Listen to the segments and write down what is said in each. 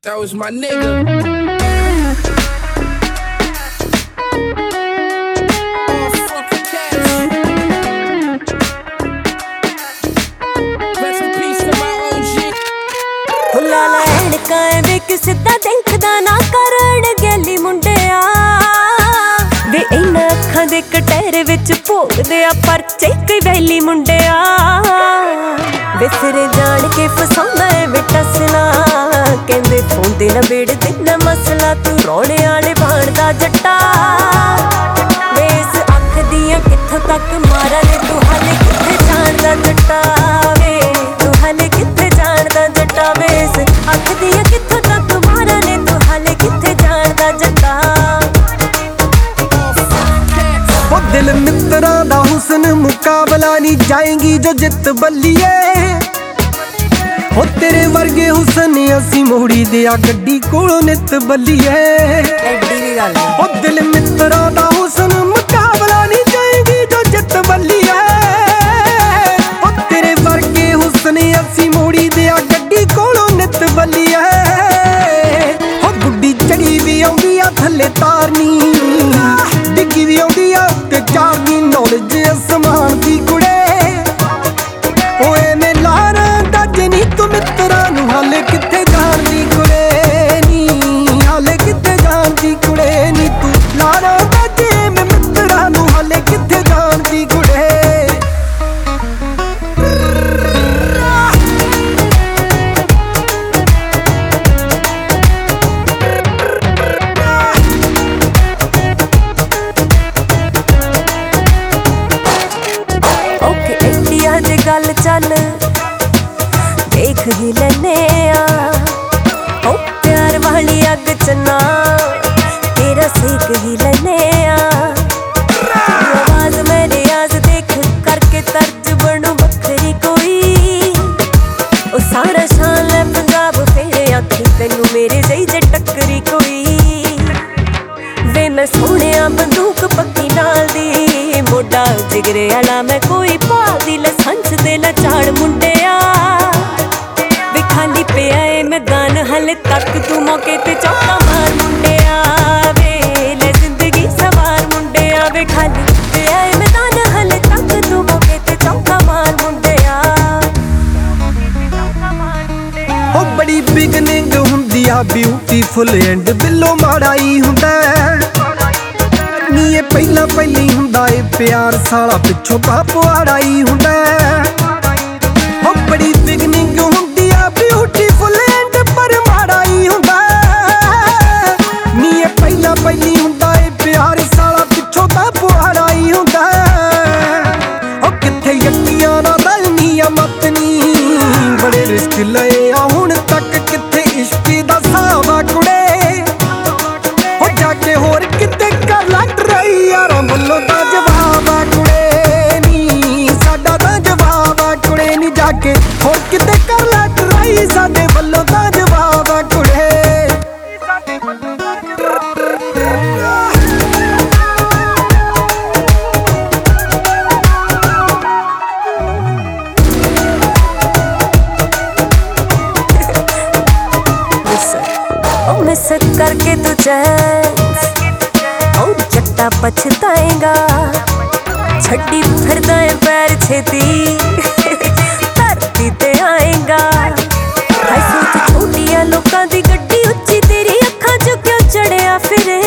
That was my nigga. All fucking cats. Rest in peace to my OG. हुला लैन काए वे किसे दा देखदा ना करन गैली मुंडिया वे इन्ना अखां दे कटहरे विच भोगदे आ परचे कई वैली मुंडिया वे सिरे जान के फसांदा है बेटा सला कहंदे फोंदे ना बेड़ दे ना मसला तू रोणे आले भाणदा जट्टा वे इस अख दियां कित्थों तक मारा ने तू हाले कित्थे जाणदा जट्टा वे तू हाले कित्थे जाणदा जट्टा वे इस अख दियां कित्थों तक मारा ने तू हाले कित्थे जाणदा जट्टा ओ दिल मित्रा दा हुस्न मुकाबला नहीं जाएगी जो जित बल्लिए हो तेरे वर्गे हुस्न असी मोड़ी दिया गड्डी कोलों नित बल्लिए ओ दिल मित्रा दा हुस्न मुकाबला नहीं जाएगी जो जित बल्लिए हो तेरे वर्गे हुस्न असी मोड़ी दिया गड्डी कोलों नित बल्लिए हो गुड्डी चढ़ी भी आउंदी आ थल्ले तारनी डिग्गी भी आउंदी आ ते चारनी नॉलेज असमान दी कुड़े ओए मैं लारा दाजे नी तू मित्रा नू हाले कित्थे जाणदी कुड़े नी हाले कित्थे जाणदी कुड़े नी तू लारा दाजे मैं मित्रा नू हाले कित्थे जाणदी कुड़े गल चल देख ही लैने ओ प्यार वाली अग चना तेरा सेक ही लैने आवाज मेरे आज देख करके तर्ज बनू बखरी कोई ओ सारा शान है पंजाब फेरे आखी तेनू मेरे जई जे टक्करी कोई वे मैं सोहणिया बंदूक पक्की नाल दी मोडा जिगरे आला मैं कोई पादी लसंस दे लचाड़ मुंडिया वे खाली पिया ए मैदान हले तक तू मौके ते चौका मार मुंडिया वे ले जिंदगी सवार मुंडिया वे खाली पिया ए मैदान हले तक तू मौके ते चौका मार मुंडिया ओ बड़ी बिगनिंग हुंदी आ ब्यूटीफुल एंड दिलों माड़ाई हुंदा नी ये पहला पहली हुंदा ए प्यार साला पिछों पापवाड़ाई हुंदा ओ बड़ी बिगनिंग हुंदी आ ब्यूटीफुल एंड पर माड़ाई हुंदा नी ये पहला पहली हुंदा ए प्यार साला पिछों पापवाड़ाई हुंदा ओ किथे यकीयां ना रलनी आ मतनी बड़े रिस्क लए आ हुण तक किथे इश्क दा सावा कुड़े हो जाके होर किते कर लट रही यारां वल्लों दा जवाब आ कुड़े नी साडा दा जवाब आ कुड़े नी जाके होर किते कर लट रही साडे वल्लों दा जवाब आ कुड़े मिस करके तू चैन ओ जट्टा पछताएगा छड्डी फिरदा है पैर छेती धरती ते आएगा हाय सोच छोटिया लोकां दी गड्डी उच्ची तेरी अखां चों क्यों चढ़िया फिरे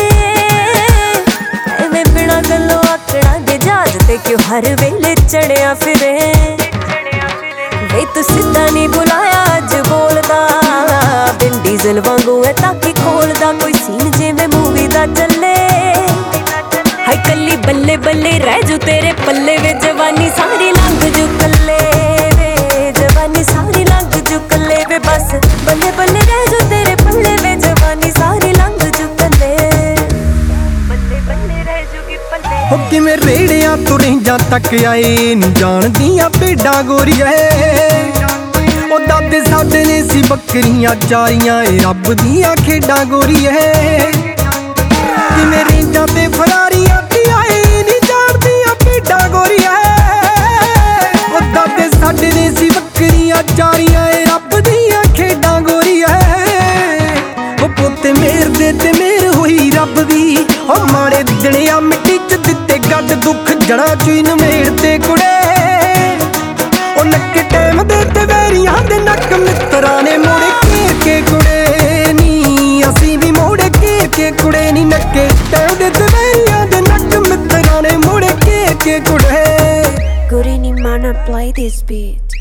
एवें बिना गल्लों आकड़ा दे जहाज ते क्यों हर वेले चढ़िया फिरे वे तू सिद्धा नहीं बुलाया अज बोलदा बिन डीजल वांगू है ताकि खोलदा कोई सीन जिवें मूवी दा चले हाय कल्ली बल्ले बल्ले रह जू तेरे पल्ले वे जवानी सारी लंघ जू कल्ले वे जवानी सारी लंघ जू कल्ले वे बस बल्ले बल्ले रह जू तेरे पल्ले वे जवानी सारी लंघ जू कल्ले बल्ले बल्ले रह जूगी पल्ले हो किवें रेड़ियां तो रेंजां तक आए नी जाणदियां भेडां गोरीए ओ दादे साडे ने सी बकरियां चारियां ए रब दियां खेडां गोरीए किवें रेंजां ते फरारियां ते आए नी जाणदियां भेडां गोरीए ओ दादे साडे ने सी बकरियां चारियां ए रब दियां खेडां गोरीए ਜੜਾ ਚੁਈ ਨਮੇੜ ਤੇ ਕੁੜੇ ਉਹ ਨੱਕੇ ਟਾਈਮ ਦੇ ਤੇ ਵੈਰੀਆਂ ਦੇ ਨੱਕ ਮਿੱਤਰਾਂ ਨੇ ਮੋੜੇ ਘੇਰ ਕੇ ਕੁੜੇ ਨੀ ਅਸੀਂ ਵੀ ਮੋੜੇ ਘੇਰ ਕੇ ਕੁੜੇ ਨੀ ਨੱਕੇ ਟਾਈਮ ਦੇ ਤੇ ਵੈਰੀਆਂ ਦੇ ਨੱਕ ਮਿੱਤਰਾਂ ਨੇ ਮੋੜੇ ਘੇਰ ਕੇ ਕੁੜੇ Good evening, man, I play this beat.